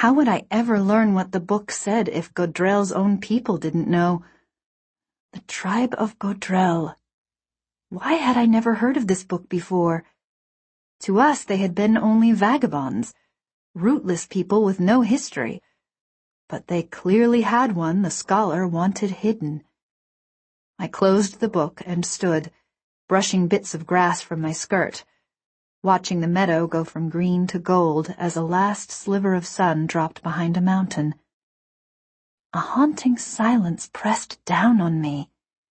How would I ever learn what the book said if Godrel's own people didn't know? The tribe of Godrel. Why had I never heard of this book before? To us they had been only vagabonds, rootless people with no history. But they clearly had one the scholar wanted hidden. I closed the book and stood, brushing bits of grass from my skirt, watching the meadow go from green to gold as a last sliver of sun dropped behind a mountain. A haunting silence pressed down on me.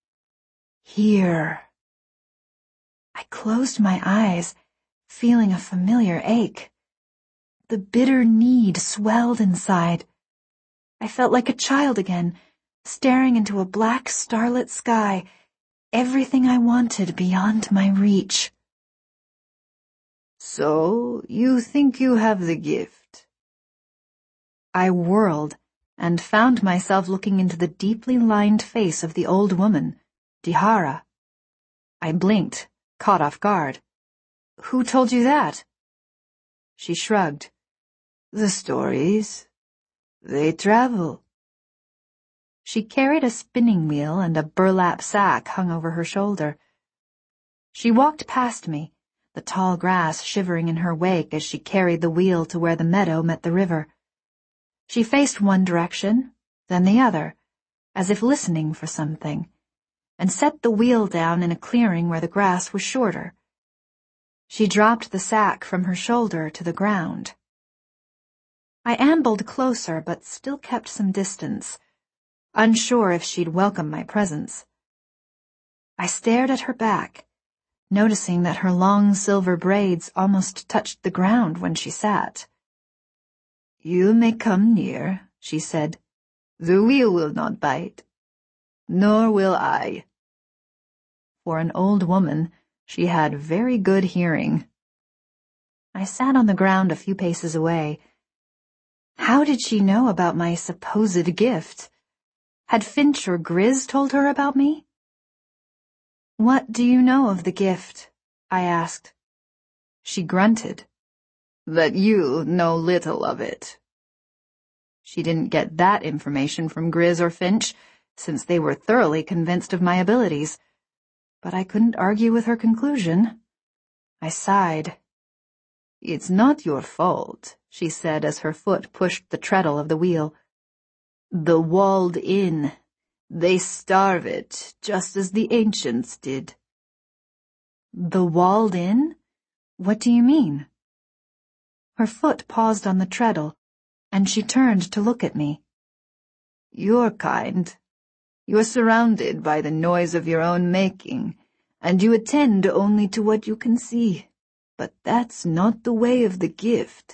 Here. I closed my eyes, feeling a familiar ache. The bitter need swelled inside. I felt like a child again, staring into a black starlit sky, everything I wanted beyond my reach. So, you think you have the gift? I whirled and found myself looking into the deeply lined face of the old woman, Dihara. I blinked, caught off guard. Who told you that? She shrugged. The stories. They travel. She carried a spinning wheel and a burlap sack hung over her shoulder. She walked past me, the tall grass shivering in her wake as she carried the wheel to where the meadow met the river. She faced one direction, then the other, as if listening for something, and set the wheel down in a clearing where the grass was shorter. She dropped the sack from her shoulder to the ground. I ambled closer, but still kept some distance, unsure if she'd welcome my presence. I stared at her back, noticing that her long silver braids almost touched the ground when she sat. You may come near, she said. The wheel will not bite. Nor will I. For an old woman, she had very good hearing. I sat on the ground a few paces away. How did she know about my supposed gift? Had Finch or Grizz told her about me? What do you know of the gift? I asked. She grunted. That you know little of it. She didn't get that information from Grizz or Finch, since they were thoroughly convinced of my abilities. But I couldn't argue with her conclusion. I sighed. It's not your fault, she said as her foot pushed the treadle of the wheel. The walled in. They starve it, just as the ancients did. The walled in? What do you mean? Her foot paused on the treadle, and she turned to look at me. Your kind. You're surrounded by the noise of your own making, and you attend only to what you can see. But that's not the way of the gift.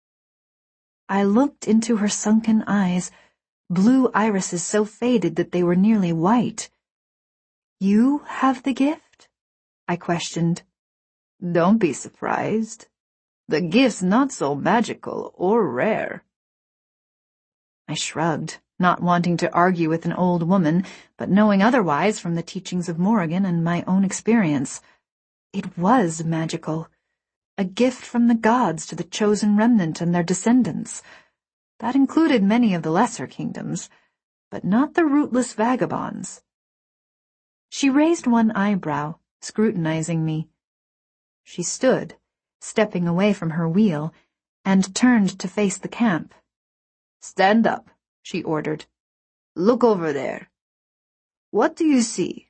I looked into her sunken eyes, blue irises so faded that they were nearly white. You have the gift? I questioned. Don't be surprised. The gift's not so magical or rare. I shrugged, not wanting to argue with an old woman, but knowing otherwise from the teachings of Morrigan and my own experience. It was magical. A gift from the gods to the chosen remnant and their descendants. That included many of the lesser kingdoms, but not the rootless vagabonds. She raised one eyebrow, scrutinizing me. She stood, stepping away from her wheel, and turned to face the camp. Stand up, she ordered. Look over there. What do you see?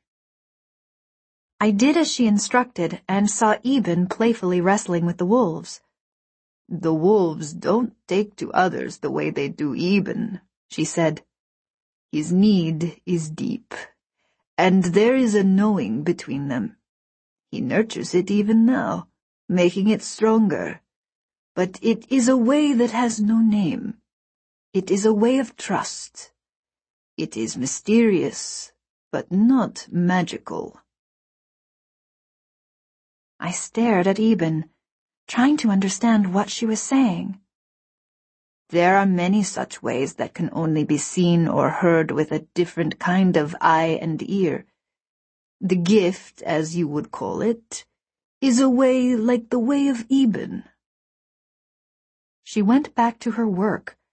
I did as she instructed and saw Eben playfully wrestling with the wolves. The wolves don't take to others the way they do Eben, she said. His need is deep, and there is a knowing between them. He nurtures it even now, making it stronger. But it is a way that has no name. It is a way of trust. It is mysterious, but not magical. I stared at Eben, trying to understand what she was saying. There are many such ways that can only be seen or heard with a different kind of eye and ear. The gift, as you would call it, is a way like the way of Eben. She went back to her work,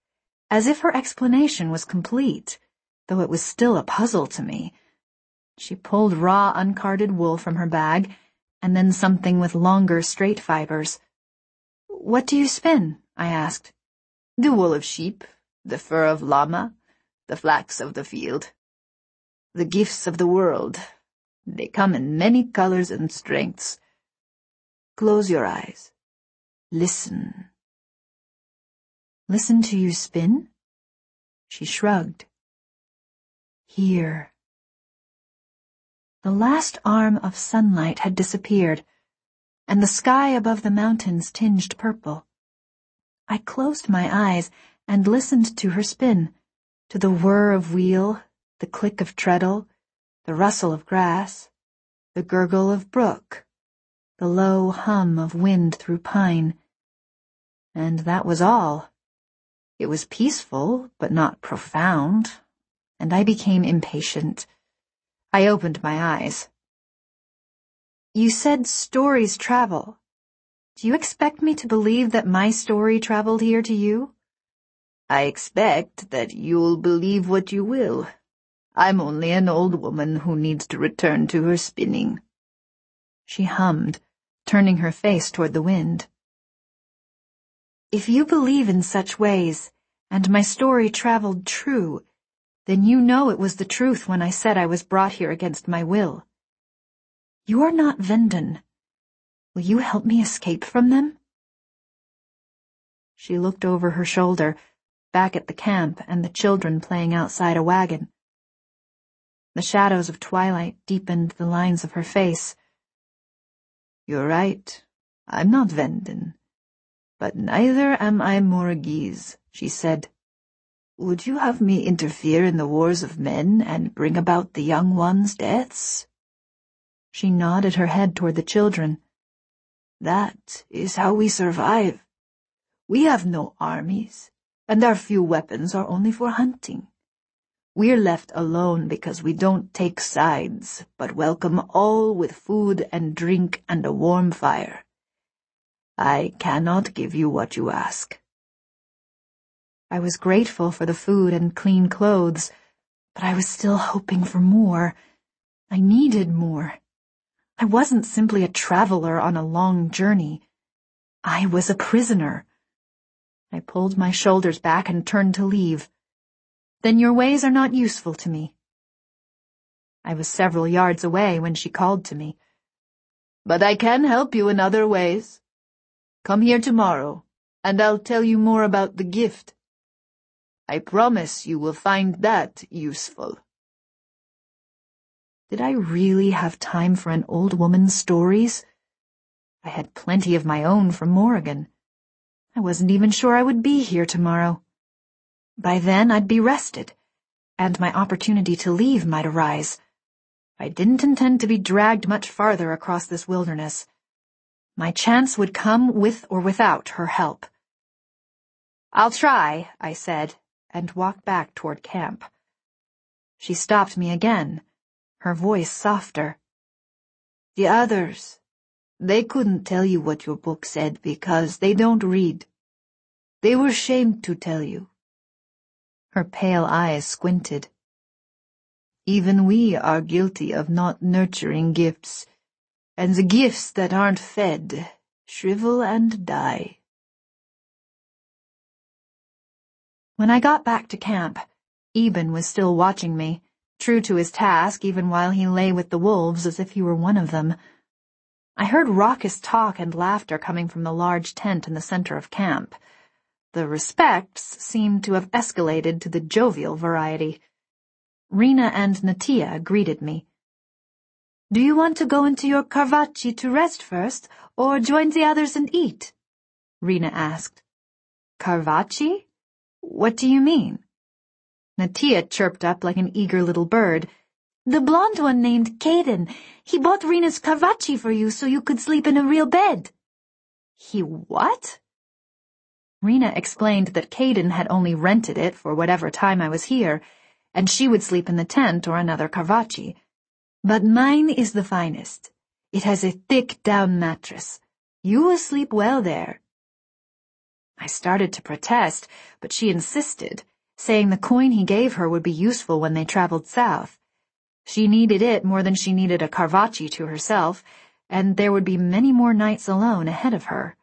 as if her explanation was complete, though it was still a puzzle to me. She pulled raw, uncarded wool from her bag, and then something with longer, straight fibers. "What do you spin?" I asked. "The wool of sheep, the fur of llama, the flax of the field. The gifts of the world. They come in many colors and strengths. Close your eyes. Listen." "Listen to you spin?" She shrugged. "Here." The last arm of sunlight had disappeared, and the sky above the mountains tinged purple. I closed my eyes and listened to her spin, to the whir of wheel, the click of treadle, the rustle of grass, the gurgle of brook, the low hum of wind through pine. And that was all. It was peaceful, but not profound, and I became impatient. I opened my eyes. "You said stories travel. Do you expect me to believe that my story traveled here to you?" "I expect that you'll believe what you will. I'm only an old woman who needs to return to her spinning." She hummed, turning her face toward the wind. "If you believe in such ways, and my story traveled true, then you know it was the truth when I said I was brought here against my will. You are not Venden. Will you help me escape from them?" She looked over her shoulder, back at the camp and the children playing outside a wagon. The shadows of twilight deepened the lines of her face. "You're right. I'm not Venden. But neither am I Moragese," she said. "Would you have me interfere in the wars of men and bring about the young ones' deaths?" She nodded her head toward the children. "That is how we survive. We have no armies, and our few weapons are only for hunting. We're left alone because we don't take sides, but welcome all with food and drink and a warm fire. I cannot give you what you ask." I was grateful for the food and clean clothes, but I was still hoping for more. I needed more. I wasn't simply a traveler on a long journey. I was a prisoner. I pulled my shoulders back and turned to leave. "Then your ways are not useful to me." I was several yards away when she called to me. "But I can help you in other ways. Come here tomorrow, and I'll tell you more about the gift. I promise you will find that useful." Did I really have time for an old woman's stories? I had plenty of my own from Morrigan. I wasn't even sure I would be here tomorrow. By then I'd be rested, and my opportunity to leave might arise. I didn't intend to be dragged much farther across this wilderness. My chance would come with or without her help. "I'll try," I said, and walked back toward camp. She stopped me again, her voice softer. "The others, they couldn't tell you what your book said because they don't read. They were shamed to tell you." Her pale eyes squinted. "Even we are guilty of not nurturing gifts, and the gifts that aren't fed shrivel and die." When I got back to camp, Eben was still watching me, true to his task even while he lay with the wolves as if he were one of them. I heard raucous talk and laughter coming from the large tent in the center of camp. The respects seemed to have escalated to the jovial variety. Rena and Natia greeted me. "Do you want to go into your Carvacci to rest first, or join the others and eat?" Rena asked. "Carvacci? What do you mean?" Natia chirped up like an eager little bird. "The blonde one named Caden. He bought Rena's Carvacci for you so you could sleep in a real bed." "He what?" Rena explained that Caden had only rented it for whatever time I was here, and she would sleep in the tent or another Carvacci. "But mine is the finest. It has a thick down mattress. You will sleep well there." I started to protest, but she insisted, saying the coin he gave her would be useful when they traveled south. She needed it more than she needed a Carvacci to herself, and there would be many more nights alone ahead of her.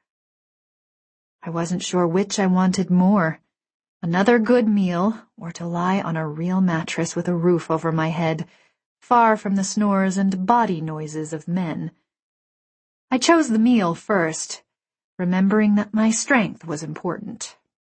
I wasn't sure which I wanted more, another good meal, or to lie on a real mattress with a roof over my head, far from the snores and body noises of men. I chose the meal first, remembering that my strength was important.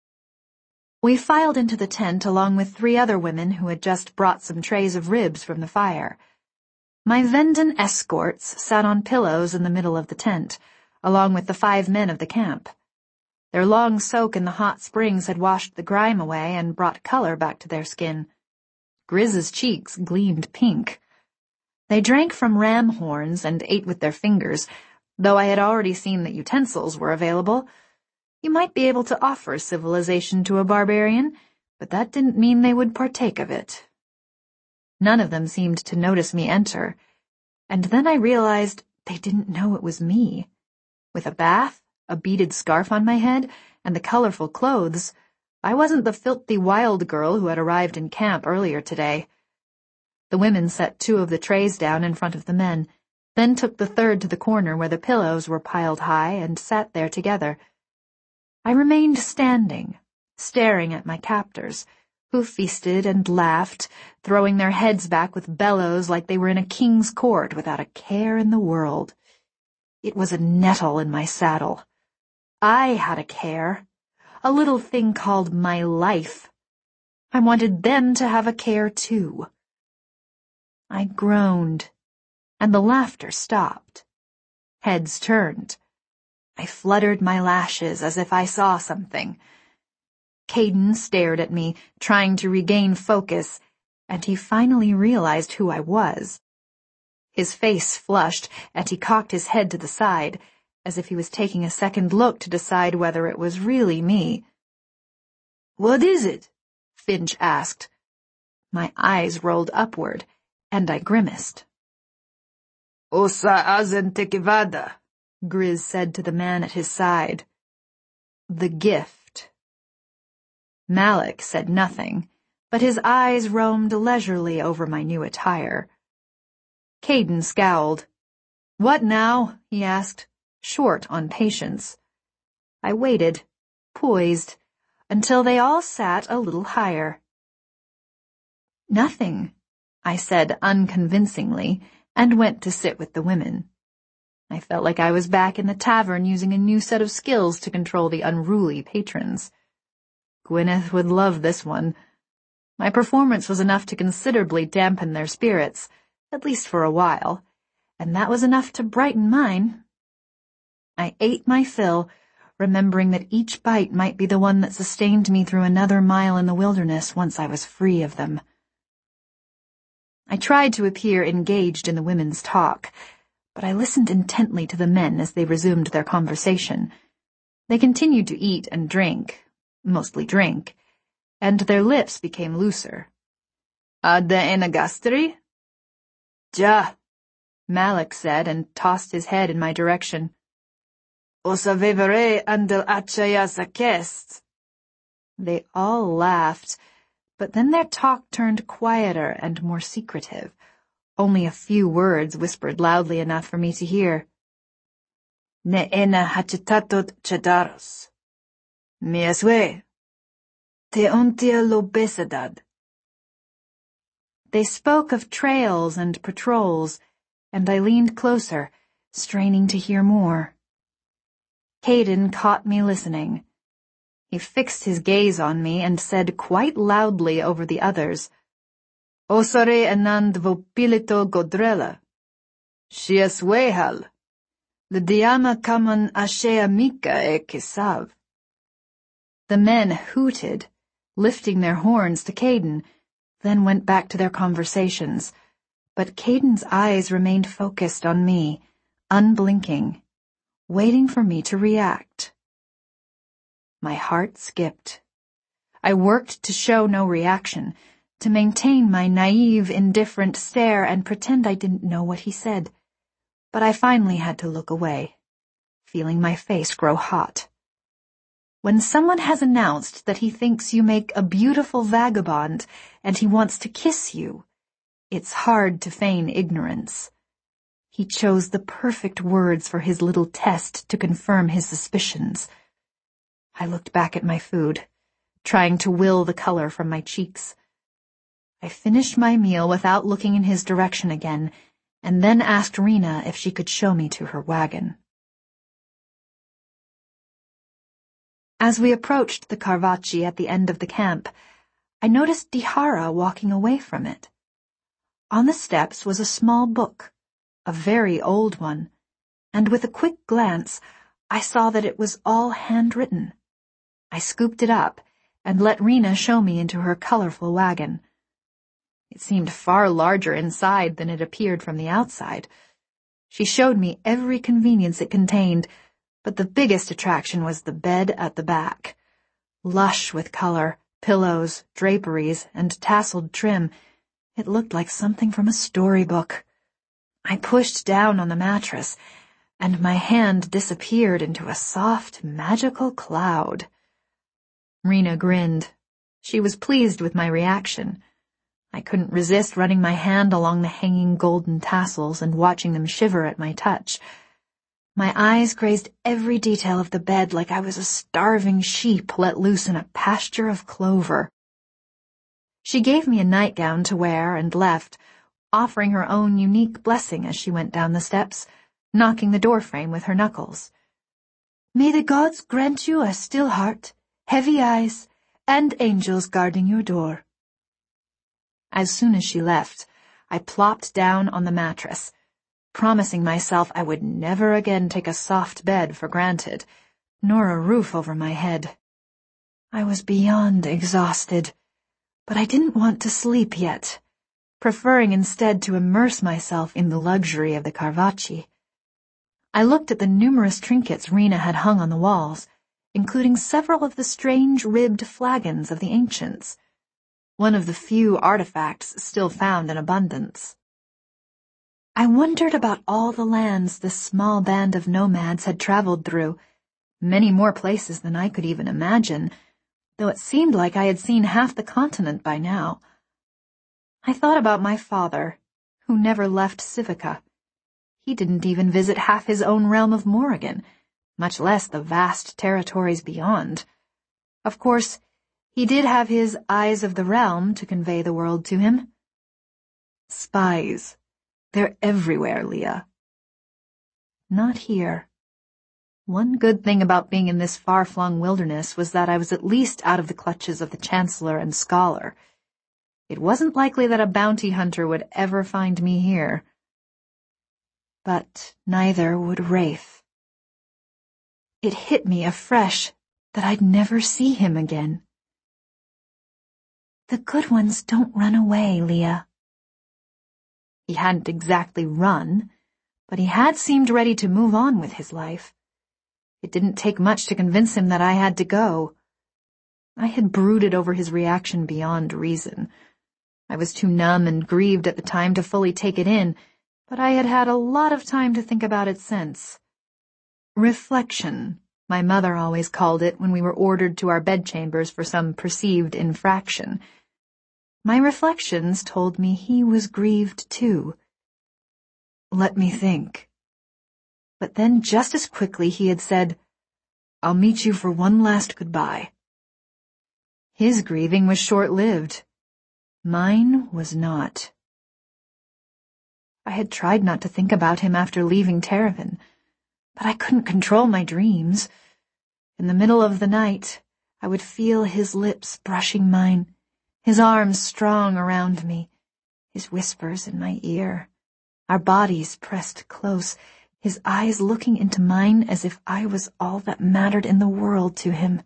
We filed into the tent along with 3 other women who had just brought some trays of ribs from the fire. My Vendan escorts sat on pillows in the middle of the tent, along with the 5 men of the camp. Their long soak in the hot springs had washed the grime away and brought color back to their skin. Grizz's cheeks gleamed pink. They drank from ram horns and ate with their fingers, though I had already seen that utensils were available. You might be able to offer civilization to a barbarian, but that didn't mean they would partake of it. None of them seemed to notice me enter, and then I realized they didn't know it was me. With a bath, a beaded scarf on my head, and the colorful clothes, I wasn't the filthy wild girl who had arrived in camp earlier today. The women set 2 of the trays down in front of the men, then took the 3rd to the corner where the pillows were piled high and sat there together. I remained standing, staring at my captors, who feasted and laughed, throwing their heads back with bellows like they were in a king's court without a care in the world. It was a nettle in my saddle. I had a care, a little thing called my life. I wanted them to have a care too. I groaned, and the laughter stopped. Heads turned. I fluttered my lashes as if I saw something. Caden stared at me, trying to regain focus, and he finally realized who I was. His face flushed, and he cocked his head to the side, as if he was taking a second look to decide whether it was really me. "What is it?" Finch asked. My eyes rolled upward, and I grimaced. "Osa azen tekivada," Grizz said to the man at his side. "The gift." Malik said nothing, but his eyes roamed leisurely over my new attire. Caden scowled. "What now?" he asked, short on patience. I waited, poised, until they all sat a little higher. "Nothing," I said unconvincingly, and went to sit with the women. I felt like I was back in the tavern using a new set of skills to control the unruly patrons. Gwyneth would love this one. My performance was enough to considerably dampen their spirits, at least for a while, and that was enough to brighten mine. I ate my fill, remembering that each bite might be the one that sustained me through another mile in the wilderness once I was free of them. I tried to appear engaged in the women's talk, but I listened intently to the men as they resumed their conversation. They continued to eat and drink, mostly drink, and their lips became looser. "Adda enagastri?" "Ja," Malik said, and tossed his head in my direction. "Osa vevere andel achaya sakest." They all laughed, but then their talk turned quieter and more secretive. Only a few words whispered loudly enough for me to hear. "Ne ena hachetatot chadaros. Miaswe. Te ontia lobesadad." They spoke of trails and patrols, and I leaned closer, straining to hear more. Caden caught me listening. He fixed his gaze on me and said quite loudly over the others, "Osare anand vopilito godrela. Shias wehal. L'diama kaman ashea mika e kisav." The men hooted, lifting their horns to Caden, then went back to their conversations, but Caden's eyes remained focused on me, unblinking, waiting for me to react. My heart skipped. I worked to show no reaction, to maintain my naive, indifferent stare and pretend I didn't know what he said, but I finally had to look away, feeling my face grow hot. When someone has announced that he thinks you make a beautiful vagabond and he wants to kiss you, it's hard to feign ignorance. He chose the perfect words for his little test to confirm his suspicions. I looked back at my food, trying to will the color from my cheeks. I finished my meal without looking in his direction again, and then asked Rena if she could show me to her wagon. As we approached the Carvacci at the end of the camp, I noticed Dihara walking away from it. On the steps was a small book, a very old one, and with a quick glance, I saw that it was all handwritten. I scooped it up and let Rena show me into her colorful wagon. It seemed far larger inside than it appeared from the outside. She showed me every convenience it contained, but the biggest attraction was the bed at the back. Lush with color, pillows, draperies, and tasseled trim, it looked like something from a storybook. I pushed down on the mattress, and my hand disappeared into a soft, magical cloud. Rena grinned. She was pleased with my reaction. I couldn't resist running my hand along the hanging golden tassels and watching them shiver at my touch. My eyes grazed every detail of the bed like I was a starving sheep let loose in a pasture of clover. She gave me a nightgown to wear and left, offering her own unique blessing as she went down the steps, knocking the doorframe with her knuckles. "May the gods grant you a still heart, heavy eyes, and angels guarding your door." As soon as she left, I plopped down on the mattress, promising myself I would never again take a soft bed for granted, nor a roof over my head. I was beyond exhausted, but I didn't want to sleep yet, preferring instead to immerse myself in the luxury of the Carvacci. I looked at the numerous trinkets Rena had hung on the walls, including several of the strange ribbed flagons of the ancients, one of the few artifacts still found in abundance. I wondered about all the lands this small band of nomads had traveled through, many more places than I could even imagine, though it seemed like I had seen half the continent by now. I thought about my father, who never left Civica. He didn't even visit half his own realm of Morrigan, much less the vast territories beyond. Of course, he did have his eyes of the realm to convey the world to him. Spies. They're everywhere, Leah. Not here. One good thing about being in this far-flung wilderness was that I was at least out of the clutches of the Chancellor and Scholar. It wasn't likely that a bounty hunter would ever find me here. But neither would Rafe. It hit me afresh that I'd never see him again. The good ones don't run away, Leah. He hadn't exactly run, but he had seemed ready to move on with his life. It didn't take much to convince him that I had to go. I had brooded over his reaction beyond reason. I was too numb and grieved at the time to fully take it in, but I had had a lot of time to think about it since. Reflection, my mother always called it when we were ordered to our bedchambers for some perceived infraction. My reflections told me he was grieved too. Let me think. But then just as quickly he had said, "I'll meet you for one last goodbye." His grieving was short-lived. Mine was not. I had tried not to think about him after leaving Terravan, but I couldn't control my dreams. In the middle of the night, I would feel his lips brushing mine, his arms strong around me, his whispers in my ear, our bodies pressed close, his eyes looking into mine as if I was all that mattered in the world to him.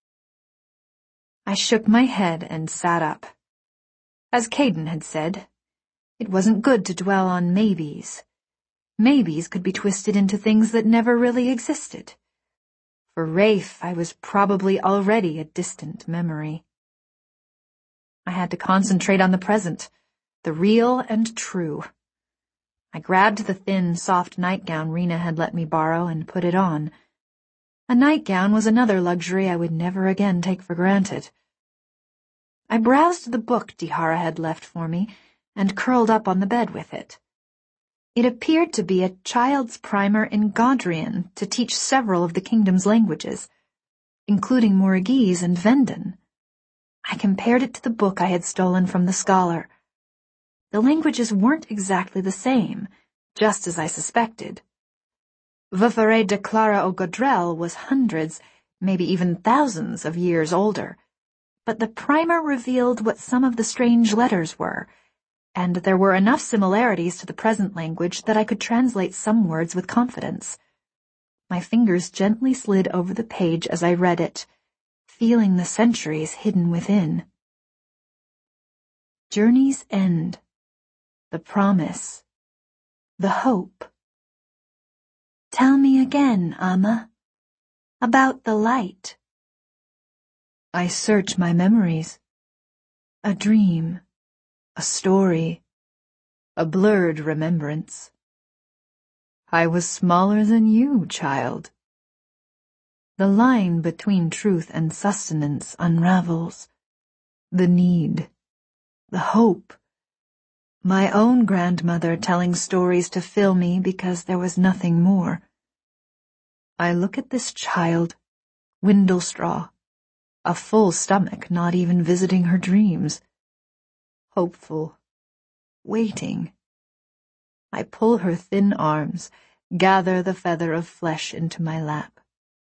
I shook my head and sat up. As Caden had said, it wasn't good to dwell on maybes. Maybes could be twisted into things that never really existed. For Rafe, I was probably already a distant memory. I had to concentrate on the present, the real and true. I grabbed the thin, soft nightgown Rena had let me borrow and put it on. A nightgown was another luxury I would never again take for granted. I browsed the book Dihara had left for me and curled up on the bed with it. It appeared to be a child's primer in Godrian to teach several of the kingdom's languages, including Morrigese and Vendan. I compared it to the book I had stolen from the scholar. The languages weren't exactly the same, just as I suspected. Vafare de Clara o Godrel was hundreds, maybe even thousands of years older, but the primer revealed what some of the strange letters were, and there were enough similarities to the present language that I could translate some words with confidence. My fingers gently slid over the page as I read it, feeling the centuries hidden within. Journey's end, the promise, the hope. Tell me again, Amma, about the light. I search my memories. A dream, a story, a blurred remembrance. I was smaller than you, child. The line between truth and sustenance unravels. The need, the hope. My own grandmother telling stories to fill me because there was nothing more. I look at this child, Windlestraw, a full stomach not even visiting her dreams. Hopeful, waiting. I pull her thin arms, gather the feather of flesh into my lap.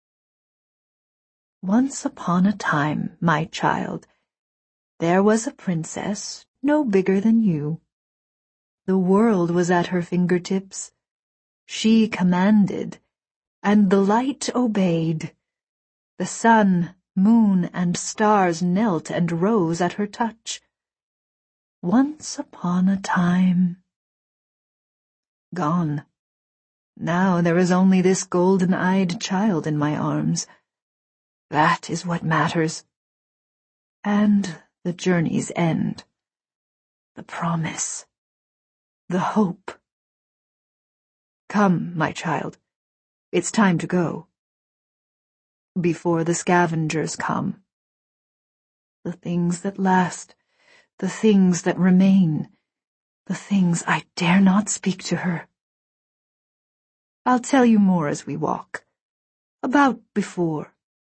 Once upon a time, my child, there was a princess no bigger than you. The world was at her fingertips. She commanded, and the light obeyed. The sun, moon, and stars knelt and rose at her touch. Once upon a time. Gone. Now there is only this golden-eyed child in my arms. That is what matters. And the journey's end. The promise. The hope. Come, my child. It's time to go. Before the scavengers come. The things that last, the things that remain, the things I dare not speak to her. I'll tell you more as we walk. About before.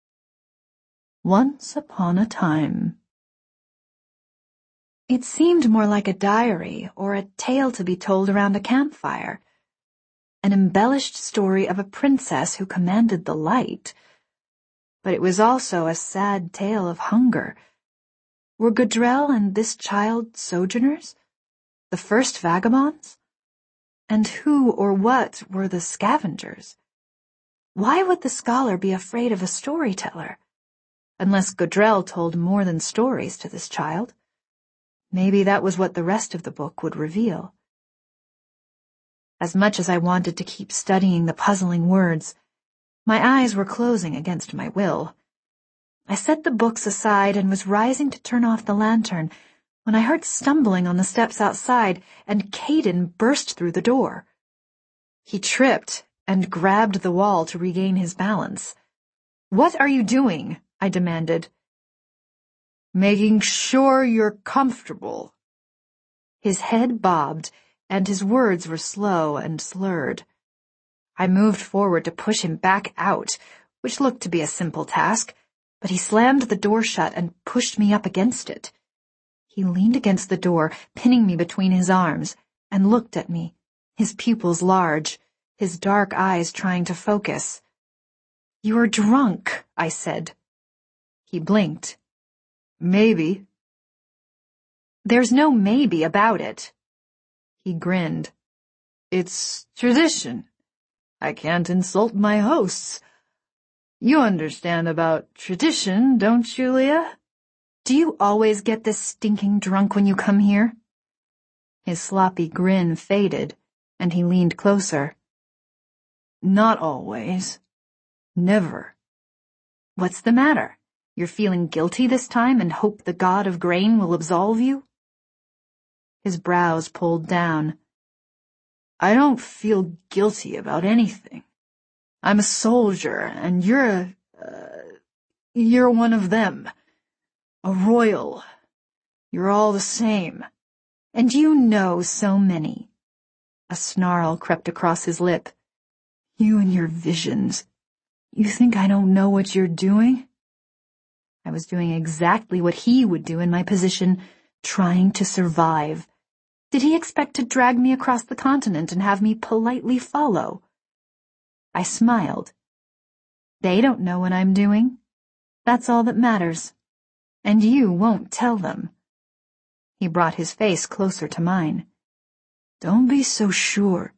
Once upon a time. It seemed more like a diary or a tale to be told around a campfire. An embellished story of a princess who commanded the light. But it was also a sad tale of hunger. Were Godrel and this child sojourners? The first vagabonds? And who or what were the scavengers? Why would the scholar be afraid of a storyteller? Unless Godrel told more than stories to this child. Maybe that was what the rest of the book would reveal. As much as I wanted to keep studying the puzzling words, my eyes were closing against my will. I set the books aside and was rising to turn off the lantern when I heard stumbling on the steps outside and Caden burst through the door. He tripped and grabbed the wall to regain his balance. "What are you doing?" I demanded. "Making sure you're comfortable." His head bobbed, and his words were slow and slurred. I moved forward to push him back out, which looked to be a simple task, but he slammed the door shut and pushed me up against it. He leaned against the door, pinning me between his arms, and looked at me, his pupils large, his dark eyes trying to focus. "You're drunk," I said. He blinked. "Maybe." "There's no maybe about it." He grinned. "It's tradition. I can't insult my hosts. You understand about tradition, don't you, Leah? Do you always get this stinking drunk when you come here?" His sloppy grin faded, and he leaned closer. "Not always. Never." "What's the matter? You're feeling guilty this time and hope the god of grain will absolve you?" His brows pulled down. "I don't feel guilty about anything. I'm a soldier, and you're one of them. A royal. You're all the same. And you know so many. A snarl crept across his lip. You and your visions. You think I don't know what you're doing? I was doing exactly what he would do in my position, trying to survive. Did he expect to drag me across the continent and have me politely follow? I smiled. They don't know what I'm doing. That's all that matters. And you won't tell them. He brought his face closer to mine. Don't be so sure.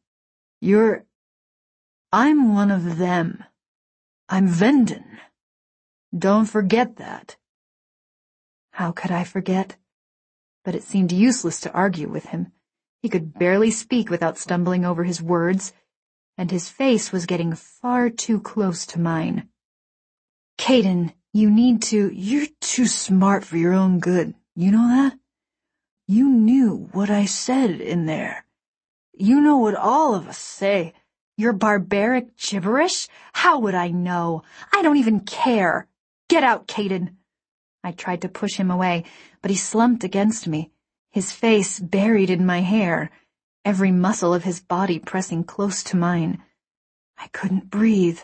I'm one of them. I'm Vendon. Don't forget that. How could I forget? But it seemed useless to argue with him. He could barely speak without stumbling over his words, and his face was getting far too close to mine. Kaidan, you're too smart for your own good. You know that? You knew what I said in there. You know what all of us say. Your barbaric gibberish? How would I know? I don't even care. Get out, Kaidan. I tried to push him away, but he slumped against me, his face buried in my hair, every muscle of his body pressing close to mine. I couldn't breathe.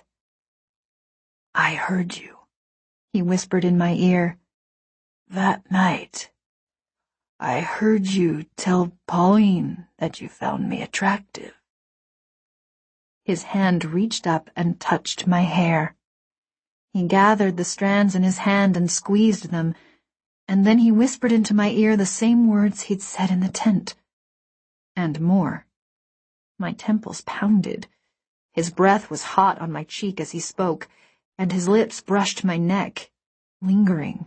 I heard you, he whispered in my ear. That night, I heard you tell Pauline that you found me attractive. His hand reached up and touched my hair. He gathered the strands in his hand and squeezed them, and then he whispered into my ear the same words he'd said in the tent. And more. My temples pounded. His breath was hot on my cheek as he spoke, and his lips brushed my neck, lingering.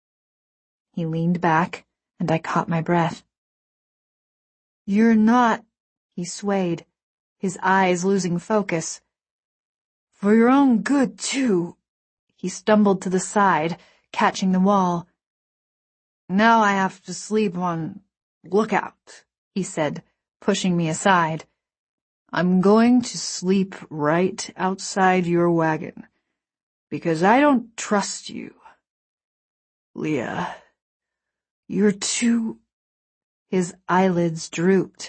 He leaned back, and I caught my breath. You're not, he swayed, his eyes losing focus. For your own good, too. He stumbled to the side, catching the wall. Now I have to sleep on lookout, he said, pushing me aside. I'm going to sleep right outside your wagon, because I don't trust you. Leah, you're too... His eyelids drooped.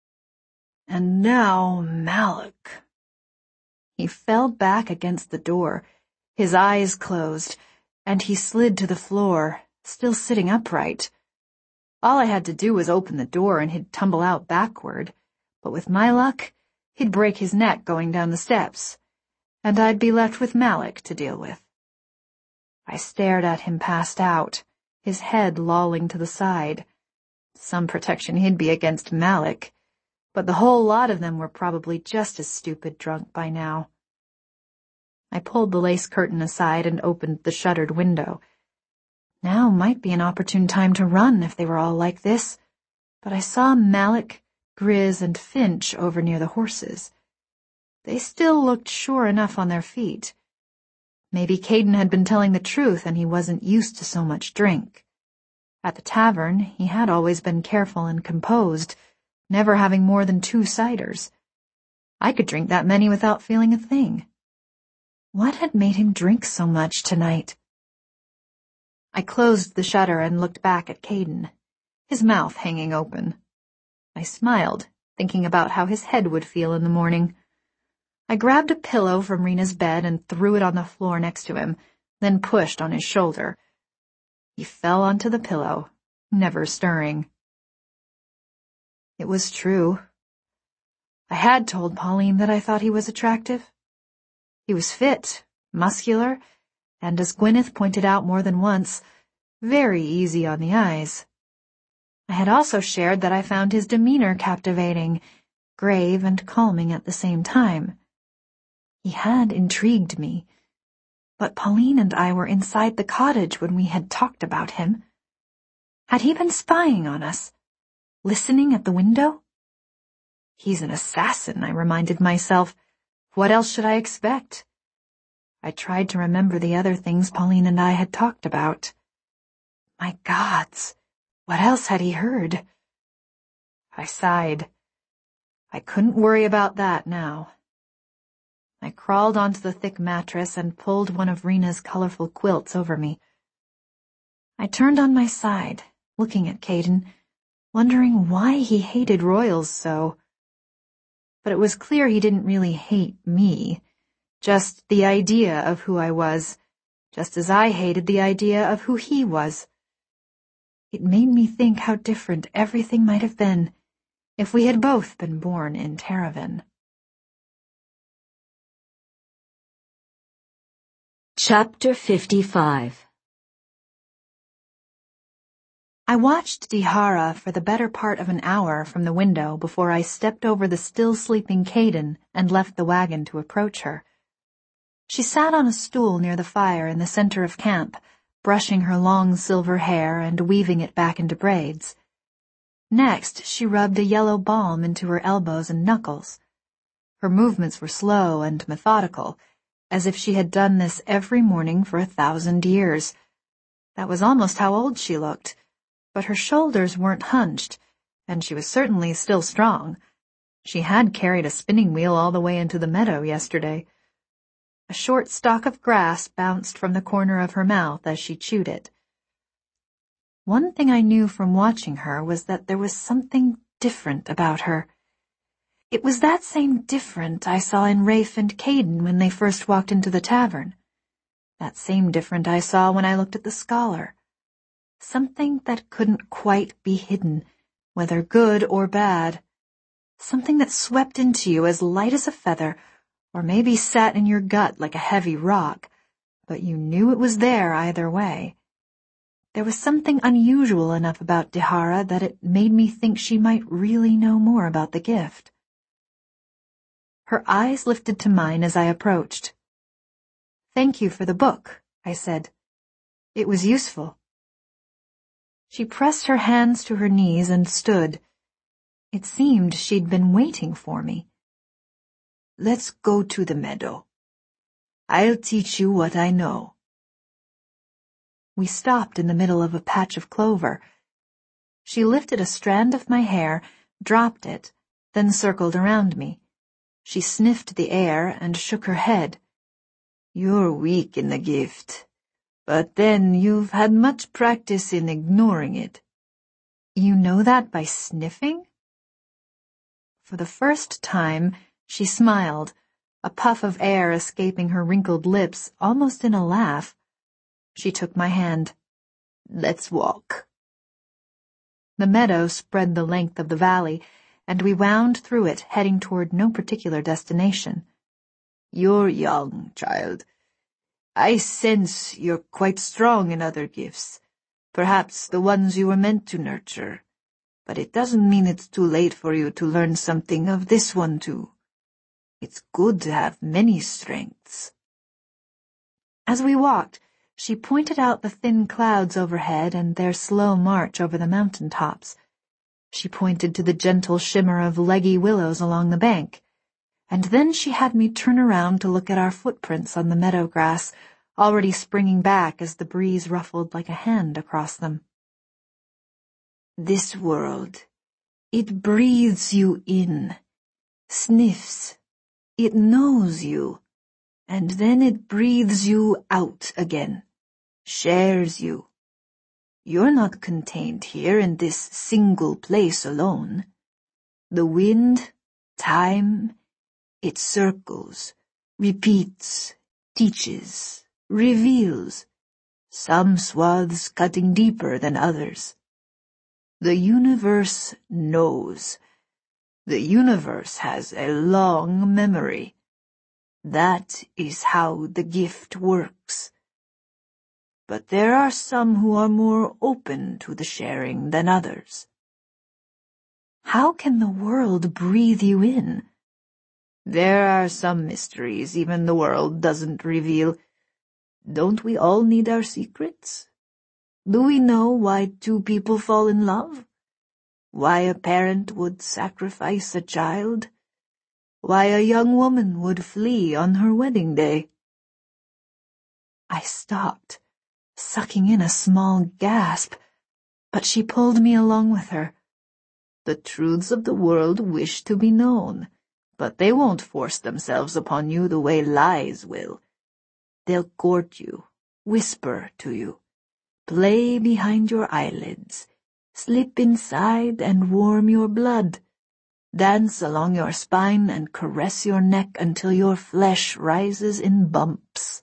And now Malik. He fell back against the door, his eyes closed, and he slid to the floor, still sitting upright. All I had to do was open the door and he'd tumble out backward, but with my luck, he'd break his neck going down the steps, and I'd be left with Malik to deal with. I stared at him passed out, his head lolling to the side. Some protection he'd be against Malik, but the whole lot of them were probably just as stupid drunk by now. I pulled the lace curtain aside and opened the shuttered window. Now might be an opportune time to run if they were all like this, but I saw Malik, Grizz, and Finch over near the horses. They still looked sure enough on their feet. Maybe Kaidan had been telling the truth and he wasn't used to so much drink. At the tavern, he had always been careful and composed, never having more than 2 ciders. I could drink that many without feeling a thing. What had made him drink so much tonight? I closed the shutter and looked back at Kaidan, his mouth hanging open. I smiled, thinking about how his head would feel in the morning. I grabbed a pillow from Rena's bed and threw it on the floor next to him, then pushed on his shoulder. He fell onto the pillow, never stirring. It was true. I had told Pauline that I thought he was attractive. He was fit, muscular, and as Gwyneth pointed out more than once, very easy on the eyes. I had also shared that I found his demeanor captivating, grave and calming at the same time. He had intrigued me, but Pauline and I were inside the cottage when we had talked about him. Had he been spying on us, listening at the window? He's an assassin, I reminded myself. What else should I expect? I tried to remember the other things Pauline and I had talked about. My gods, what else had he heard? I sighed. I couldn't worry about that now. I crawled onto the thick mattress and pulled one of Rena's colorful quilts over me. I turned on my side, looking at Caden, wondering why he hated royals so. But it was clear he didn't really hate me, just the idea of who I was, just as I hated the idea of who he was. It made me think how different everything might have been if we had both been born in Terraven. Chapter 55. I watched Dihara for the better part of an hour from the window before I stepped over the still sleeping Caden and left the wagon to approach her. She sat on a stool near the fire in the center of camp, brushing her long silver hair and weaving it back into braids. Next, she rubbed a yellow balm into her elbows and knuckles. Her movements were slow and methodical, as if she had done this every morning for 1,000 years. That was almost how old she looked, but her shoulders weren't hunched, and she was certainly still strong. She had carried a spinning wheel all the way into the meadow yesterday. A short stalk of grass bounced from the corner of her mouth as she chewed it. One thing I knew from watching her was that there was something different about her. It was that same different I saw in Rafe and Caden when they first walked into the tavern. That same different I saw when I looked at the scholar. Something that couldn't quite be hidden, whether good or bad. Something that swept into you as light as a feather, or maybe sat in your gut like a heavy rock, but you knew it was there either way. There was something unusual enough about Dihara that it made me think she might really know more about the gift. Her eyes lifted to mine as I approached. "Thank you for the book," I said. "It was useful." She pressed her hands to her knees and stood. It seemed she'd been waiting for me. "Let's go to the meadow. I'll teach you what I know." We stopped in the middle of a patch of clover. She lifted a strand of my hair, dropped it, then circled around me. She sniffed the air and shook her head. "You're weak in the gift, but then you've had much practice in ignoring it." "You know that by sniffing?" For the first time, she smiled, a puff of air escaping her wrinkled lips, almost in a laugh. She took my hand. "Let's walk." The meadow spread the length of the valley, and we wound through it, heading toward no particular destination. "You're young, child. I sense you're quite strong in other gifts, perhaps the ones you were meant to nurture, but it doesn't mean it's too late for you to learn something of this one too. It's good to have many strengths." As we walked, she pointed out the thin clouds overhead and their slow march over the mountain tops. She pointed to the gentle shimmer of leggy willows along the bank, and then she had me turn around to look at our footprints on the meadow grass, already springing back as the breeze ruffled like a hand across them. "This world, it breathes you in, sniffs, it knows you, and then it breathes you out again, shares you. You're not contained here in this single place alone. The wind, time, it circles, repeats, teaches, reveals, some swaths cutting deeper than others. The universe knows. The universe has a long memory. That is how the gift works. But there are some who are more open to the sharing than others." "How can the world breathe you in?" "There are some mysteries even the world doesn't reveal. Don't we all need our secrets? Do we know why two people fall in love? Why a parent would sacrifice a child? Why a young woman would flee on her wedding day?" I stopped, sucking in a small gasp, but she pulled me along with her. "The truths of the world wish to be known. But they won't force themselves upon you the way lies will. They'll court you, whisper to you, play behind your eyelids, slip inside and warm your blood, dance along your spine and caress your neck until your flesh rises in bumps.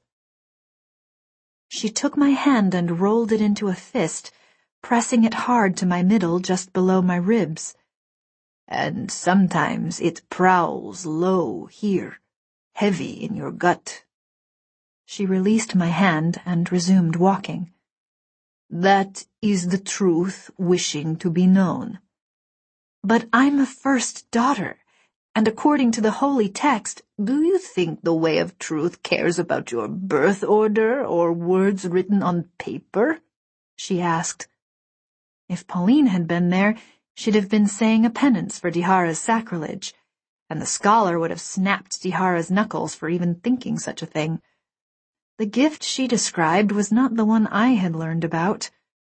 She took my hand and rolled it into a fist, pressing it hard to my middle just below my ribs. And sometimes it prowls low here, heavy in your gut. She released my hand and resumed walking. That is the truth wishing to be known. But I'm a first daughter, and according to the holy text, do you think the way of truth cares about your birth order or words written on paper? She asked. If Pauline had been there, she'd have been saying a penance for Dihara's sacrilege, and the scholar would have snapped Dihara's knuckles for even thinking such a thing. The gift she described was not the one I had learned about.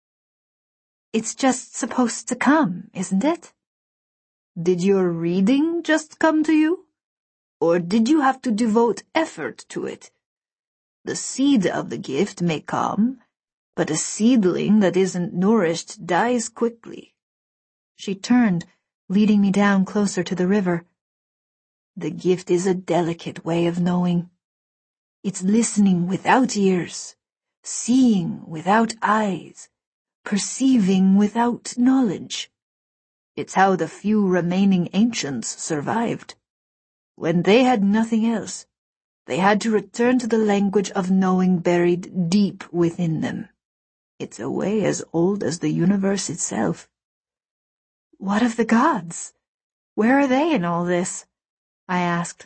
It's just supposed to come, isn't it? Did your reading just come to you? Or did you have to devote effort to it? The seed of the gift may come, but a seedling that isn't nourished dies quickly. She turned, leading me down closer to the river. The gift is a delicate way of knowing. It's listening without ears, seeing without eyes, perceiving without knowledge. It's how the few remaining ancients survived. When they had nothing else, they had to return to the language of knowing buried deep within them. It's a way as old as the universe itself. What of the gods? Where are they in all this? I asked.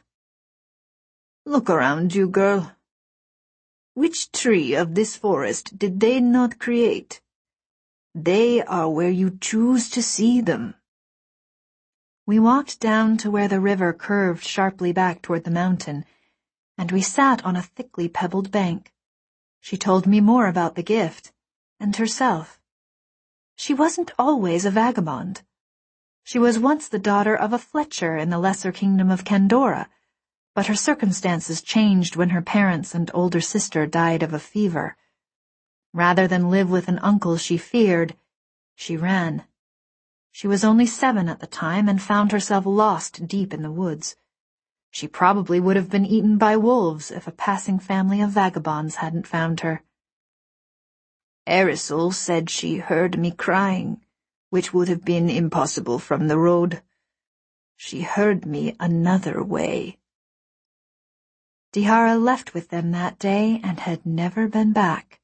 Look around you, girl. Which tree of this forest did they not create? They are where you choose to see them. We walked down to where the river curved sharply back toward the mountain, and we sat on a thickly pebbled bank. She told me more about the gift, and herself. She wasn't always a vagabond. She was once the daughter of a Fletcher in the lesser kingdom of Candora, but her circumstances changed when her parents and older sister died of a fever. Rather than live with an uncle she feared, she ran. She was only 7 at the time and found herself lost deep in the woods. She probably would have been eaten by wolves if a passing family of vagabonds hadn't found her. Erisol said she heard me crying, which would have been impossible from the road. She heard me another way. Dihara left with them that day and had never been back.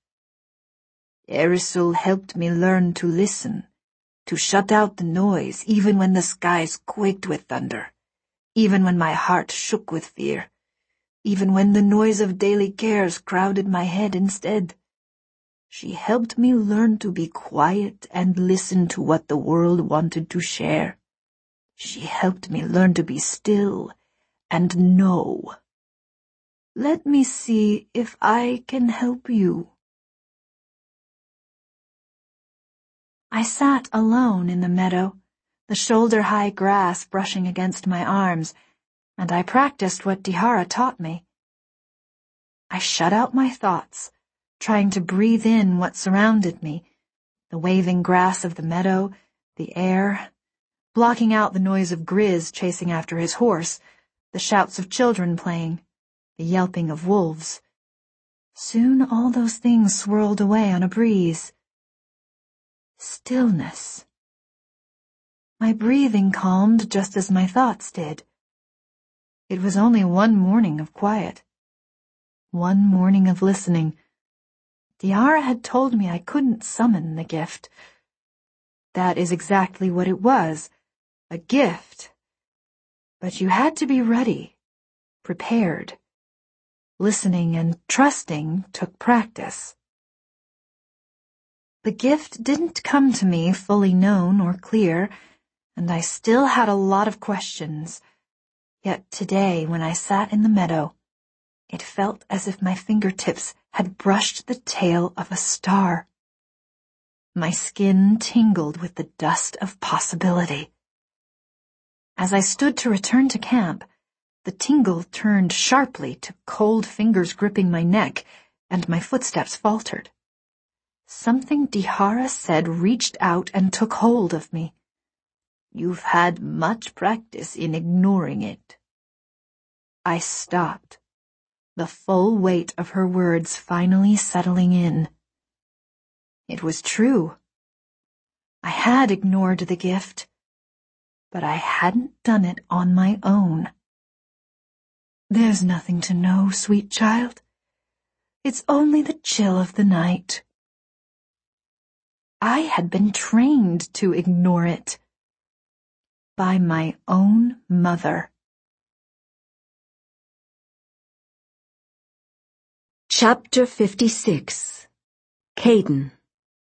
Erisol helped me learn to listen, to shut out the noise even when the skies quaked with thunder, even when my heart shook with fear, even when the noise of daily cares crowded my head instead. She helped me learn to be quiet and listen to what the world wanted to share. She helped me learn to be still and know. Let me see if I can help you. I sat alone in the meadow, the shoulder-high grass brushing against my arms, and I practiced what Dihara taught me. I shut out my thoughts, trying to breathe in what surrounded me, the waving grass of the meadow, the air, blocking out the noise of Grizz chasing after his horse, the shouts of children playing, the yelping of wolves. Soon all those things swirled away on a breeze. Stillness. My breathing calmed just as my thoughts did. It was only one morning of quiet. One morning of listening. Dihara had told me I couldn't summon the gift. That is exactly what it was, a gift. But you had to be ready, prepared. Listening and trusting took practice. The gift didn't come to me fully known or clear, and I still had a lot of questions. Yet today, when I sat in the meadow, it felt as if my fingertips had brushed the tail of a star. My skin tingled with the dust of possibility. As I stood to return to camp, The tingle turned sharply to cold fingers gripping my neck, and my footsteps faltered. Something Dihara said reached out and took hold of me. "You've had much practice in ignoring it." I stopped, the full weight of her words finally settling in. It was true. I had ignored the gift, but I hadn't done it on my own. "There's nothing to know, sweet child. It's only the chill of the night." I had been trained to ignore it. By my own mother. Chapter 56. Caden.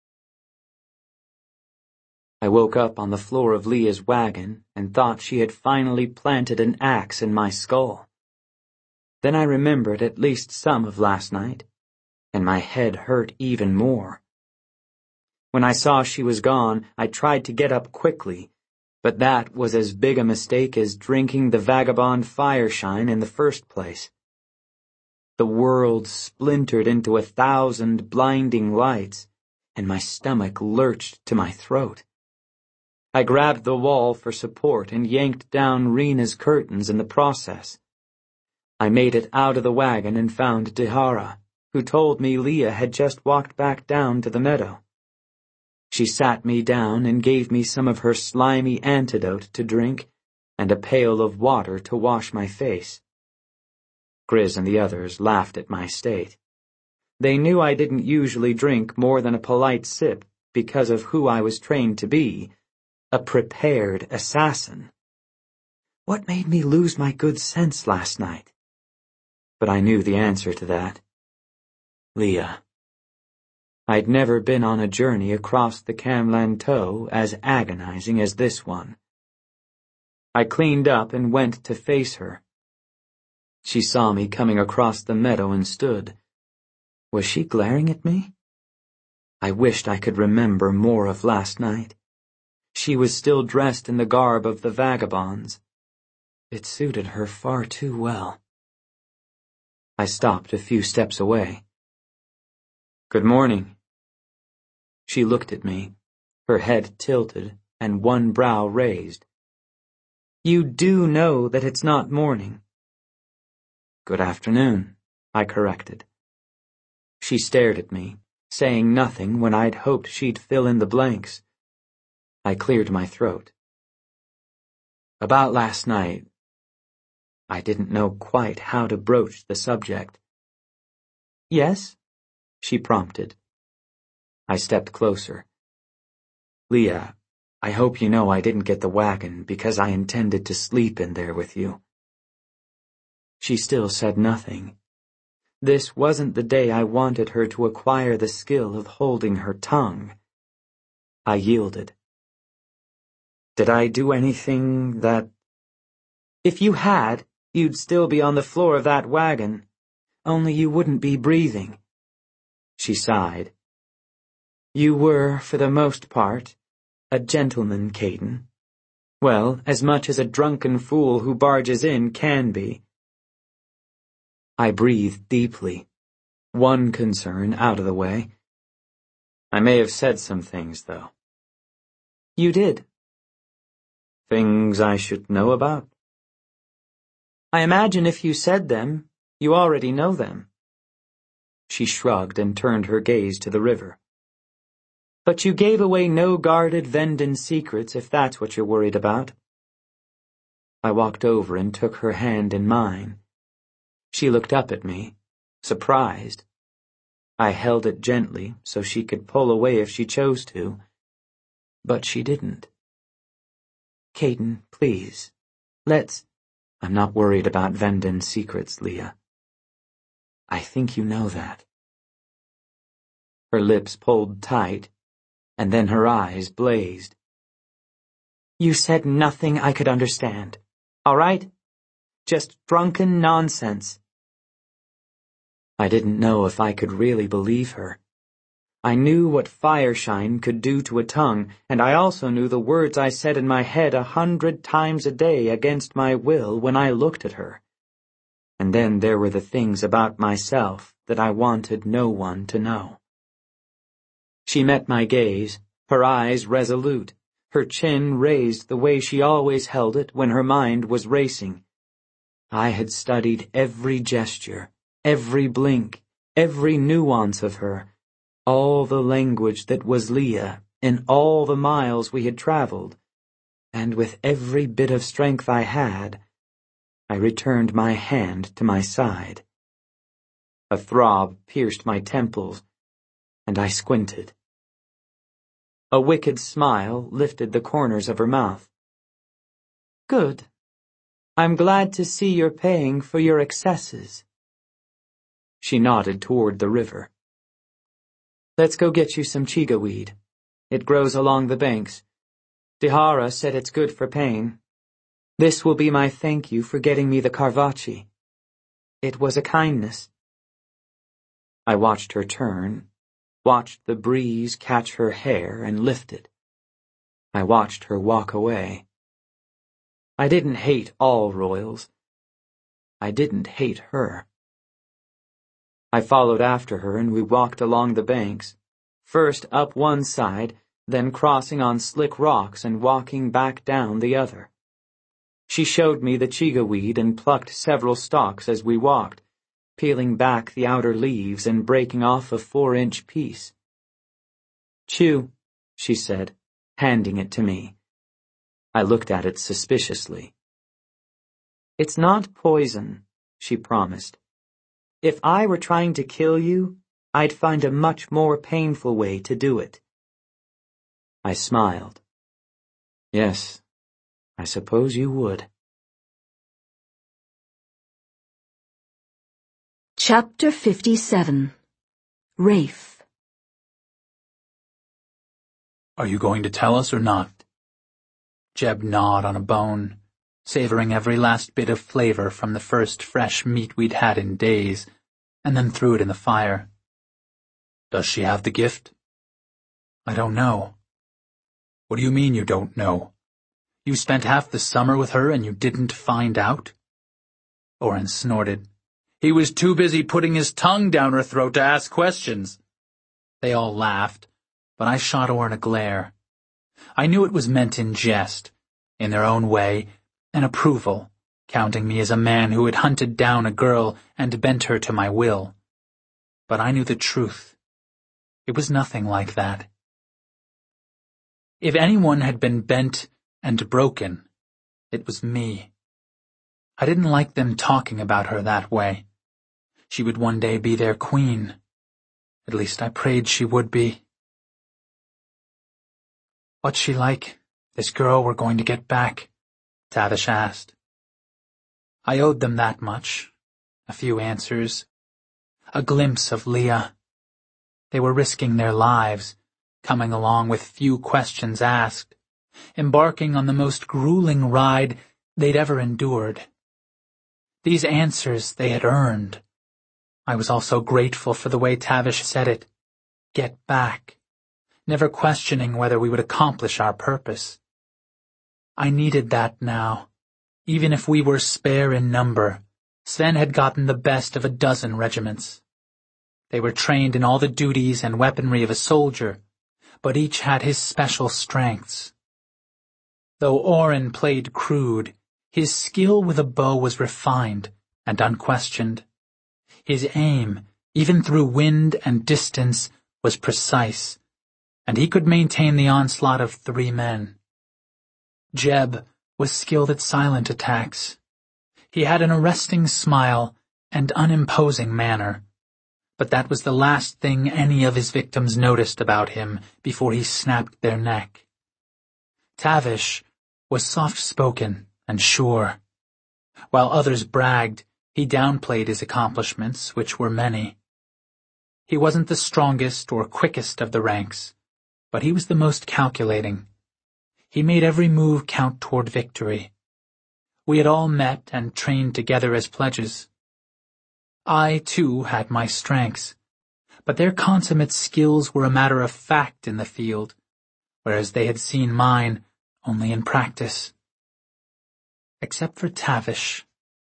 I woke up on the floor of Leah's wagon and thought she had finally planted an axe in my skull. Then I remembered at least some of last night, and my head hurt even more. When I saw she was gone, I tried to get up quickly, but that was as big a mistake as drinking the vagabond Fireshine in the first place. The world splintered into 1,000 blinding lights, and my stomach lurched to my throat. I grabbed the wall for support and yanked down Rena's curtains in the process. I made it out of the wagon and found Dihara, who told me Leah had just walked back down to the meadow. She sat me down and gave me some of her slimy antidote to drink and a pail of water to wash my face. Grizz and the others laughed at my state. They knew I didn't usually drink more than a polite sip because of who I was trained to be, a prepared assassin. What made me lose my good sense last night? But I knew the answer to that. Leah. I'd never been on a journey across the Camlanteau as agonizing as this one. I cleaned up and went to face her. She saw me coming across the meadow and stood. Was she glaring at me? I wished I could remember more of last night. She was still dressed in the garb of the vagabonds. It suited her far too well. I stopped a few steps away. "Good morning." She looked at me, her head tilted and one brow raised. "You do know that it's not morning." "Good afternoon," I corrected. She stared at me, saying nothing when I'd hoped she'd fill in the blanks. I cleared my throat. "About last night." I didn't know quite how to broach the subject. "Yes?" she prompted. I stepped closer. "Leah, I hope you know I didn't get the wagon because I intended to sleep in there with you." She still said nothing. This wasn't the day I wanted her to acquire the skill of holding her tongue. I yielded. "Did I do anything that—" "If you had, you'd still be on the floor of that wagon, only you wouldn't be breathing." She sighed. "You were, for the most part, a gentleman, Caden. Well, as much as a drunken fool who barges in can be." I breathed deeply, one concern out of the way. "I may have said some things, though." "You did." "Things I should know about?" "I imagine if you said them, you already know them." She shrugged and turned her gaze to the river. "But you gave away no guarded Vendon secrets if that's what you're worried about." I walked over and took her hand in mine. She looked up at me, surprised. I held it gently so she could pull away if she chose to, but she didn't. "Caden, please, let's—" "I'm not worried about Vendon's secrets, Leah. I think you know that." Her lips pulled tight, and then her eyes blazed. "You said nothing I could understand, all right? Just drunken nonsense." I didn't know if I could really believe her. I knew what Fireshine could do to a tongue, and I also knew the words I said in my head 100 times a day against my will when I looked at her. And then there were the things about myself that I wanted no one to know. She met my gaze, her eyes resolute, her chin raised the way she always held it when her mind was racing. I had studied every gesture, every blink, every nuance of her, all the language that was Leah in all the miles we had traveled, and with every bit of strength I had, I returned my hand to my side. A throb pierced my temples, and I squinted. A wicked smile lifted the corners of her mouth. "Good. I'm glad to see you're paying for your excesses." She nodded toward the river. "Let's go get you some chiga weed. It grows along the banks. Dihara said it's good for pain. This will be my thank you for getting me the Carvacci. It was a kindness." I watched her turn, watched the breeze catch her hair and lift it. I watched her walk away. I didn't hate all royals. I didn't hate her. I followed after her and we walked along the banks, first up one side, then crossing on slick rocks and walking back down the other. She showed me the chiga weed and plucked several stalks as we walked, peeling back the outer leaves and breaking off a 4-inch piece. "Chew," she said, handing it to me. I looked at it suspiciously. "It's not poison," she promised. "If I were trying to kill you, I'd find a much more painful way to do it." I smiled. "Yes, I suppose you would." Chapter 57. Rafe. "Are you going to tell us or not?" Jeb gnawed on a bone, savoring every last bit of flavor from the first fresh meat we'd had in days, and then threw it in the fire. "Does she have the gift?" "I don't know." "What do you mean you don't know? You spent half the summer with her and you didn't find out?" Oren snorted. "He was too busy putting his tongue down her throat to ask questions." They all laughed, but I shot Oren a glare. I knew it was meant in jest, in their own way, an approval, counting me as a man who had hunted down a girl and bent her to my will. But I knew the truth. It was nothing like that. If anyone had been bent and broken, it was me. I didn't like them talking about her that way. She would one day be their queen. At least I prayed she would be. "What's she like, this girl we're going to get back?" Tavish asked. I owed them that much. A few answers. A glimpse of Leah. They were risking their lives, coming along with few questions asked, embarking on the most grueling ride they'd ever endured. These answers they had earned. I was also grateful for the way Tavish said it. Get back. Never questioning whether we would accomplish our purpose. I needed that now. Even if we were spare in number, Sven had gotten the best of a dozen regiments. They were trained in all the duties and weaponry of a soldier, but each had his special strengths. Though Oren played crude, his skill with a bow was refined and unquestioned. His aim, even through wind and distance, was precise, and he could maintain the onslaught of 3 men. Jeb was skilled at silent attacks. He had an arresting smile and unimposing manner, but that was the last thing any of his victims noticed about him before he snapped their neck. Tavish was soft-spoken and sure. While others bragged, he downplayed his accomplishments, which were many. He wasn't the strongest or quickest of the ranks, but he was the most calculating. He made every move count toward victory. We had all met and trained together as pledges. I, too, had my strengths, but their consummate skills were a matter of fact in the field, whereas they had seen mine only in practice. Except for Tavish.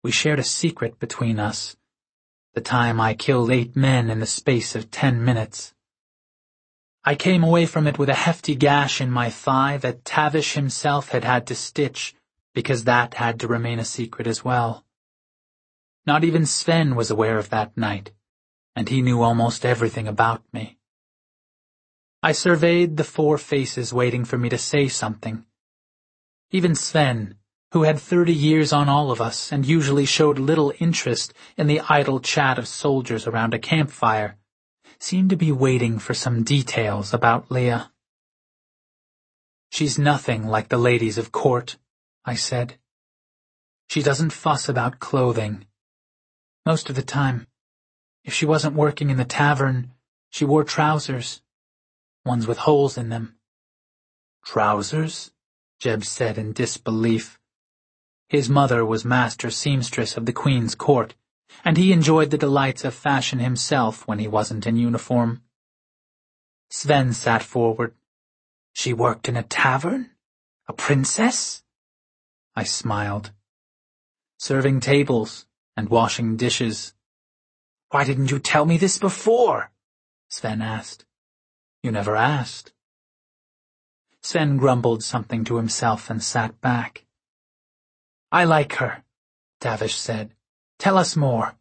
We shared a secret between us. The time I killed 8 men in the space of 10 minutes. I came away from it with a hefty gash in my thigh that Tavish himself had had to stitch, because that had to remain a secret as well. Not even Sven was aware of that night, and he knew almost everything about me. I surveyed the 4 faces waiting for me to say something. Even Sven, who had 30 years on all of us and usually showed little interest in the idle chat of soldiers around a campfire, seemed to be waiting for some details about Leah. "She's nothing like the ladies of court," I said. "She doesn't fuss about clothing. Most of the time, if she wasn't working in the tavern, she wore trousers, ones with holes in them." "Trousers?" Jeb said in disbelief. His mother was master seamstress of the Queen's court, and he enjoyed the delights of fashion himself when he wasn't in uniform. Sven sat forward. "She worked in a tavern? A princess?" I smiled. "Serving tables and washing dishes." "Why didn't you tell me this before?" Sven asked. "You never asked." Sven grumbled something to himself and sat back. "I like her," Tavish said. "Tell us more."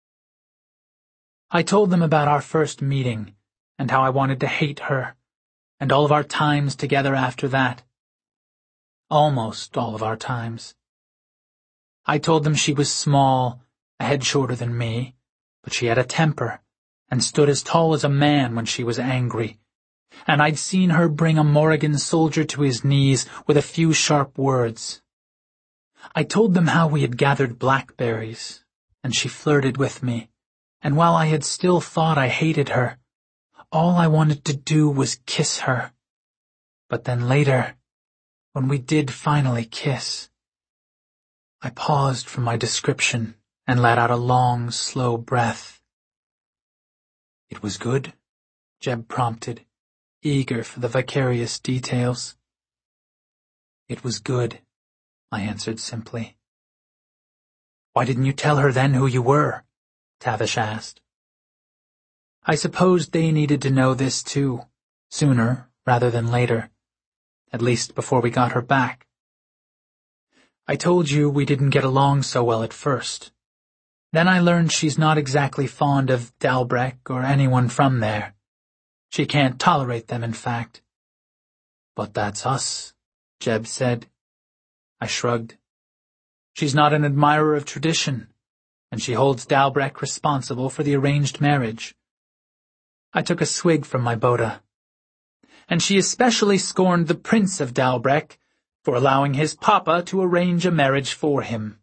I told them about our first meeting, and how I wanted to hate her, and all of our times together after that. Almost all of our times. I told them she was small, a head shorter than me, but she had a temper, and stood as tall as a man when she was angry, and I'd seen her bring a Morrigan soldier to his knees with a few sharp words. I told them how we had gathered blackberries, and she flirted with me, and while I had still thought I hated her, all I wanted to do was kiss her. But then later, when we did finally kiss, I paused from my description and let out a long, slow breath. "It was good?" Jeb prompted, eager for the vicarious details. "It was good," I answered simply. "Why didn't you tell her then who you were?" Tavish asked. I supposed they needed to know this too, sooner rather than later, at least before we got her back. "I told you we didn't get along so well at first. Then I learned she's not exactly fond of Dalbrek or anyone from there. She can't tolerate them, in fact." "But that's us," Jeb said. I shrugged. "She's not an admirer of tradition, and she holds Dalbrek responsible for the arranged marriage." I took a swig from my Boda. "And she especially scorned the Prince of Dalbrek for allowing his papa to arrange a marriage for him."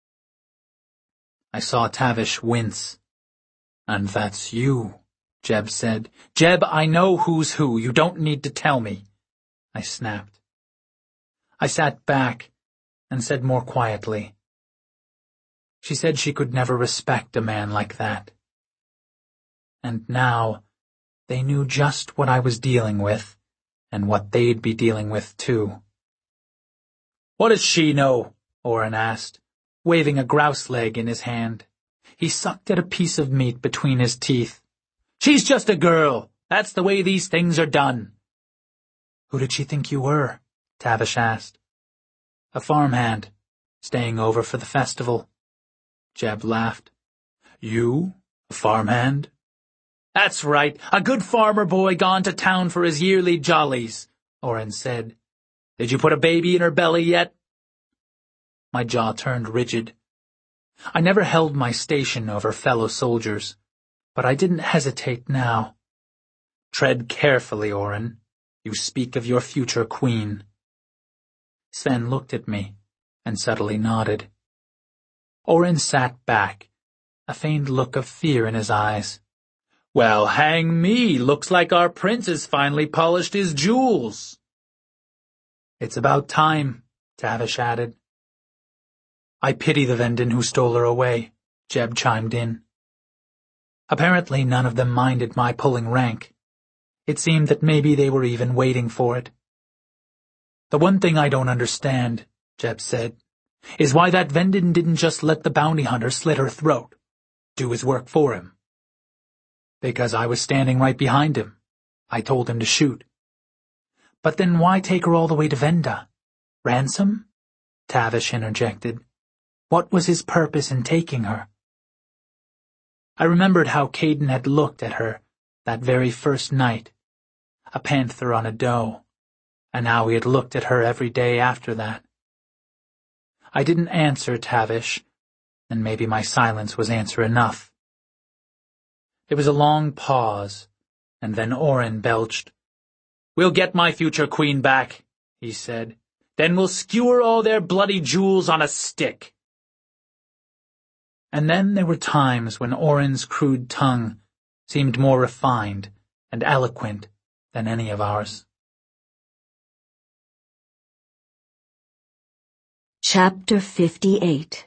I saw Tavish wince. "And that's you," Jeb said. "Jeb, I know who's who. You don't need to tell me," I snapped. I sat back and said more quietly, "She said she could never respect a man like that." And now they knew just what I was dealing with, and what they'd be dealing with too. "What does she know?" Oren asked, waving a grouse leg in his hand. He sucked at a piece of meat between his teeth. "She's just a girl. That's the way these things are done." "Who did she think you were?" Tavish asked. "A farmhand, staying over for the festival." Jeb laughed. "You? A farmhand?" "That's right, a good farmer boy gone to town for his yearly jollies," Oren said. "Did you put a baby in her belly yet?" My jaw turned rigid. I never held my station over fellow soldiers, but I didn't hesitate now. "Tread carefully, Oren. You speak of your future queen." Sven looked at me and subtly nodded. Oren sat back, a faint look of fear in his eyes. "Well, hang me, looks like our prince has finally polished his jewels." "It's about time," Tavish added. "I pity the Vendin who stole her away," Jeb chimed in. Apparently none of them minded my pulling rank. It seemed that maybe they were even waiting for it. "The one thing I don't understand," Jeb said, is why that Vendon didn't just let the bounty hunter slit her throat, do his work for him. Because I was standing right behind him. I told him to shoot. But then why take her all the way to Venda? Ransom? Tavish interjected. What was his purpose in taking her? I remembered how Caden had looked at her that very first night, a panther on a doe, and how he had looked at her every day after that. I didn't answer Tavish, and maybe my silence was answer enough. There was a long pause, and then Orin belched. "We'll get my future queen back," he said. "Then we'll skewer all their bloody jewels on a stick." And then there were times when Orin's crude tongue seemed more refined and eloquent than any of ours. Chapter 58.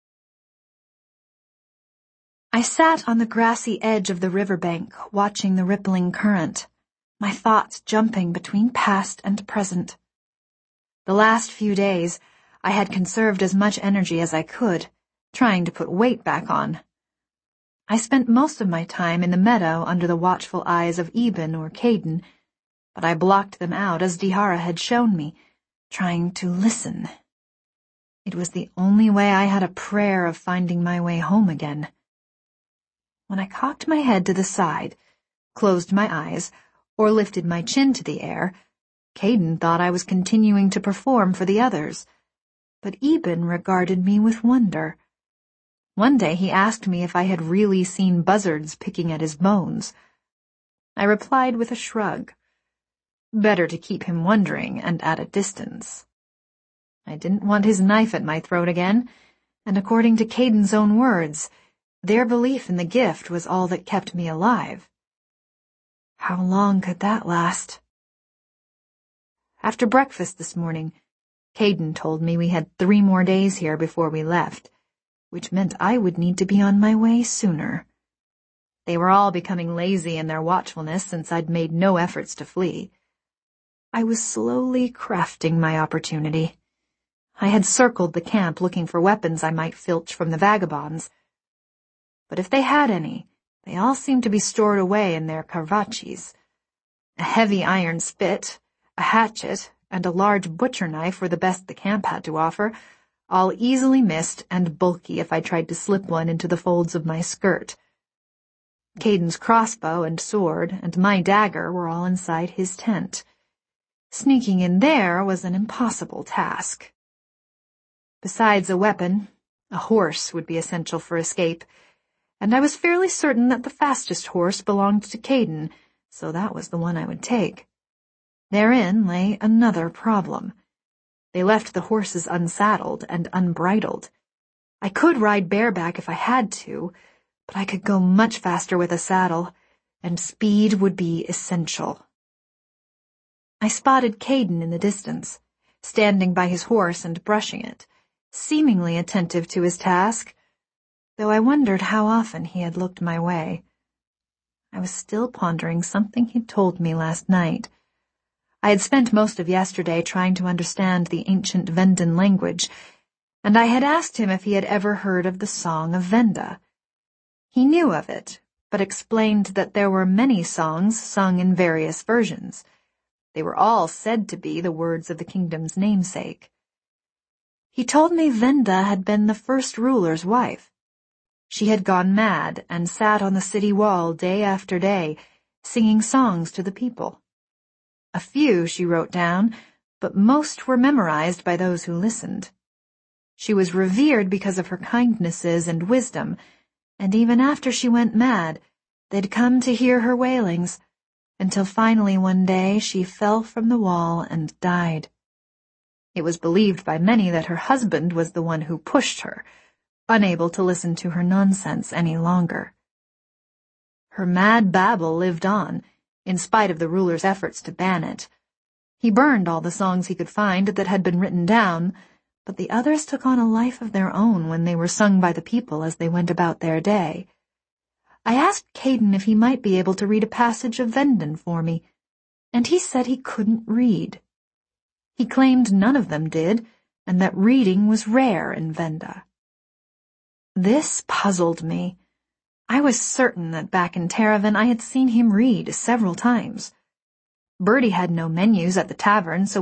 I sat on the grassy edge of the riverbank, watching the rippling current, my thoughts jumping between past and present. The last few days, I had conserved as much energy as I could, trying to put weight back on. I spent most of my time in the meadow under the watchful eyes of Eben or Caden, but I blocked them out as Dihara had shown me, trying to listen. It was the only way I had a prayer of finding my way home again. When I cocked my head to the side, closed my eyes, or lifted my chin to the air, Caden thought I was continuing to perform for the others, but Eben regarded me with wonder. One day he asked me if I had really seen buzzards picking at his bones. I replied with a shrug. Better to keep him wondering and at a distance. I didn't want his knife at my throat again, and according to Caden's own words, their belief in the gift was all that kept me alive. How long could that last? After breakfast this morning, Caden told me we had 3 more days here before we left, which meant I would need to be on my way sooner. They were all becoming lazy in their watchfulness since I'd made no efforts to flee. I was slowly crafting my opportunity. I had circled the camp looking for weapons I might filch from the vagabonds. But if they had any, they all seemed to be stored away in their karvachis. A heavy iron spit, a hatchet, and a large butcher knife were the best the camp had to offer, all easily missed and bulky if I tried to slip one into the folds of my skirt. Caden's crossbow and sword and my dagger were all inside his tent. Sneaking in there was an impossible task. Besides a weapon, a horse would be essential for escape, and I was fairly certain that the fastest horse belonged to Caden, so that was the one I would take. Therein lay another problem. They left the horses unsaddled and unbridled. I could ride bareback if I had to, but I could go much faster with a saddle, and speed would be essential. I spotted Caden in the distance, standing by his horse and brushing it, seemingly attentive to his task, though I wondered how often he had looked my way. I was still pondering something he'd told me last night. I had spent most of yesterday trying to understand the ancient Vendan language, and I had asked him if he had ever heard of the Song of Venda. He knew of it, but explained that there were many songs sung in various versions. They were all said to be the words of the kingdom's namesake. He told me Venda had been the first ruler's wife. She had gone mad and sat on the city wall day after day, singing songs to the people. A few she wrote down, but most were memorized by those who listened. She was revered because of her kindnesses and wisdom, and even after she went mad, they'd come to hear her wailings, until finally one day she fell from the wall and died. It was believed by many that her husband was the one who pushed her, unable to listen to her nonsense any longer. Her mad babble lived on, in spite of the ruler's efforts to ban it. He burned all the songs he could find that had been written down, but the others took on a life of their own when they were sung by the people as they went about their day. I asked Caden if he might be able to read a passage of Vendan for me, and he said he couldn't read. He claimed none of them did, and that reading was rare in Venda. This puzzled me. I was certain that back in Teravan I had seen him read several times. Bertie had no menus at the tavern, so